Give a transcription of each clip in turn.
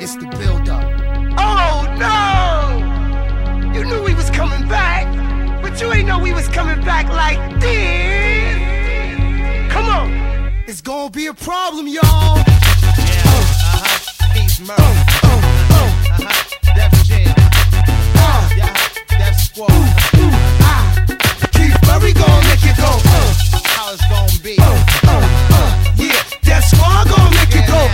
It's the build-up. Oh no! You knew we was coming back, but you ain't know we was coming back like this. Come on. It's gonna be a problem, y'all. Peace, Murph. Def Jam. Def Squad. Keith Murray gon' make it go. How it's gonna be. Yeah, Def Squad gon' make it go.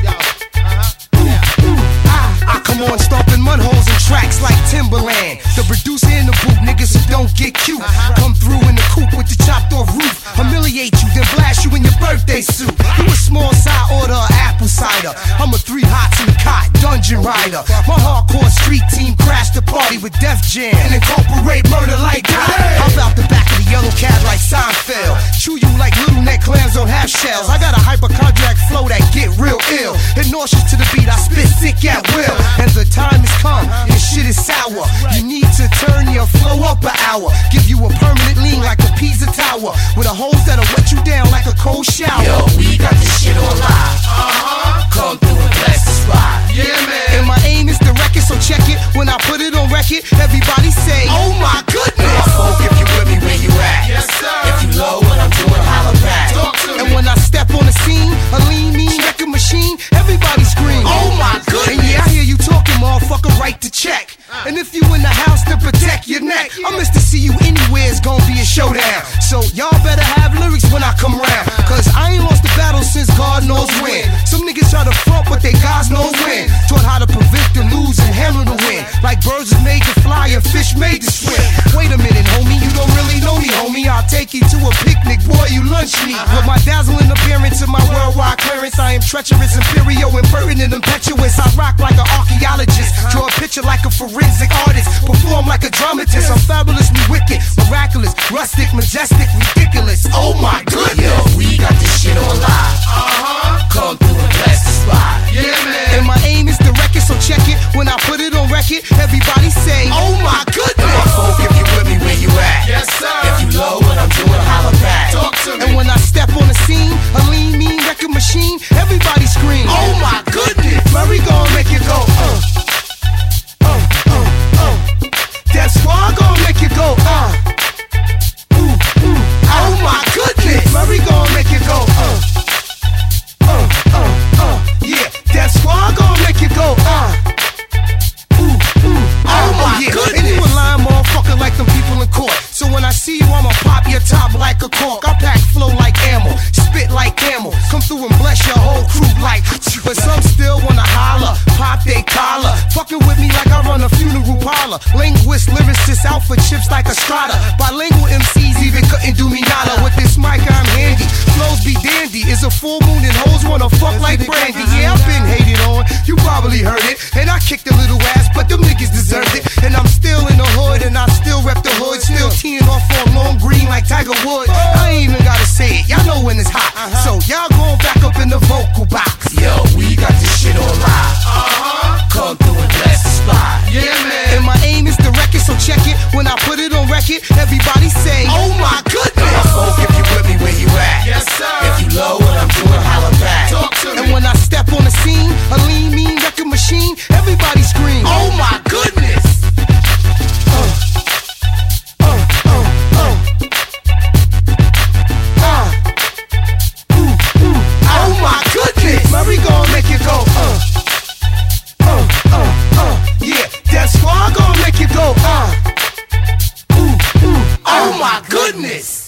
I come on stomping mud holes and tracks like Timberland. The producer in the booth, niggas who don't get cute. Come through in the coupe with the chopped off roof. Humiliate you, then blast you in your birthday suit. You a small side order of apple cider. I'm a 3 hots in the cot, dungeon rider. My hardcore street team crashed the party with Def Jam and incorporate murder like that. I'm out the back of the yellow cab like Seinfeld. Chew you like little neck clams on half shells. I got a hypochondriac flow that get real ill. Hit nauseous to the beat, I spit sick at will. And the time has come, this shit is sour. You need to turn your flow up an hour. Give you a permanent lean like a Pisa Tower, with a hose that'll wet you down like a cold shower. Yo, we got this shit on live. Come through and bless the spot. Yeah, man. And my aim is to wreck it, so check it. When I put it on record, everybody say, oh my goodness. My folk, if you with me, where you at? Yes, sir. If you low, what I'm doing, holla back. Talk to me. And when I step on the scene, a lean, mean record machine, everybody scream, oh my goodness. And yeah, I hear you talking, motherfucker, right to check. And if you in the house, to protect your neck. I miss to see you anywhere, it's gonna be a showdown. So y'all better have lyrics when I come around, cause I ain't lost the battle since God knows when. Some niggas try to front, but they guys knows when. Taught how to prevent the lose and handle the win. Like birds is made to fly and fish made to swim. Wait a minute, homie, you don't really know me, homie. I'll take you to a picnic, boy, you lunch me. With my dazzling appearance and my worldwide clearance, I am treacherous, imperial, impertinent, impetuous. I rock like an archaeologist, draw a picture like a forensic artist, perform like a dramatist. I'm fabulously wicked, miraculous, rustic, majestic, ridiculous. Oh my goodness. Yo, we got this shit on live. Come through and bless the spot. Yeah, man. And my aim is to wreck it, so check it. When I put it on record, everybody say, oh my goodness. My folk, if you with me, where you at? Yes, sir. If you low, what I'm doing, holla back. Talk to me. And when I step on the scene, a lean, mean record machine, everybody scream, oh my goodness. Murray gon' make it go, Def Squad gon' make it go, oh my goodness. Murray gon' make it go, yeah. Def Squad gon' make it go, oh my goodness. And you a lying motherfucker like them people in court. So when I see you, I'ma pop your top like a cork. I pack flow like ammo, spit like camel, come through and bless your whole crew like. But some still wanna holler, pop they collar, fucking with me like I run a funeral parlor. Linguist, lyricist, out for chips like a Strata. Bilingual MCs even couldn't do me nada. With this mic I'm handy, flows be dandy. It's a full moon and hoes wanna fuck like Brandy. Yeah, I've been hated on, you probably heard it. And I kicked a little ass, but them niggas deserved it. And I'm still in the hood, and I still rep the hood. Still teeing off on long green like Tiger Woods. I ain't even gotta say it, y'all know when it's hot. So y'all going back up in the vocal box. Yo, we got this shit on live. Come through and bless the spot. Yeah, man. And my aim is to wreck it, so check it. When I put it on record, everybody say, oh my goodness. My folk, if you with me, where you at? Yes, sir. If you low, what I'm doing, holla back. Talk to me. And when I step on the scene, a lean, mean record machine, everybody scream, oh my goodness. Oh my goodness. Murray gon' make it go, yeah. Def Squad gon' make it go, oh my goodness.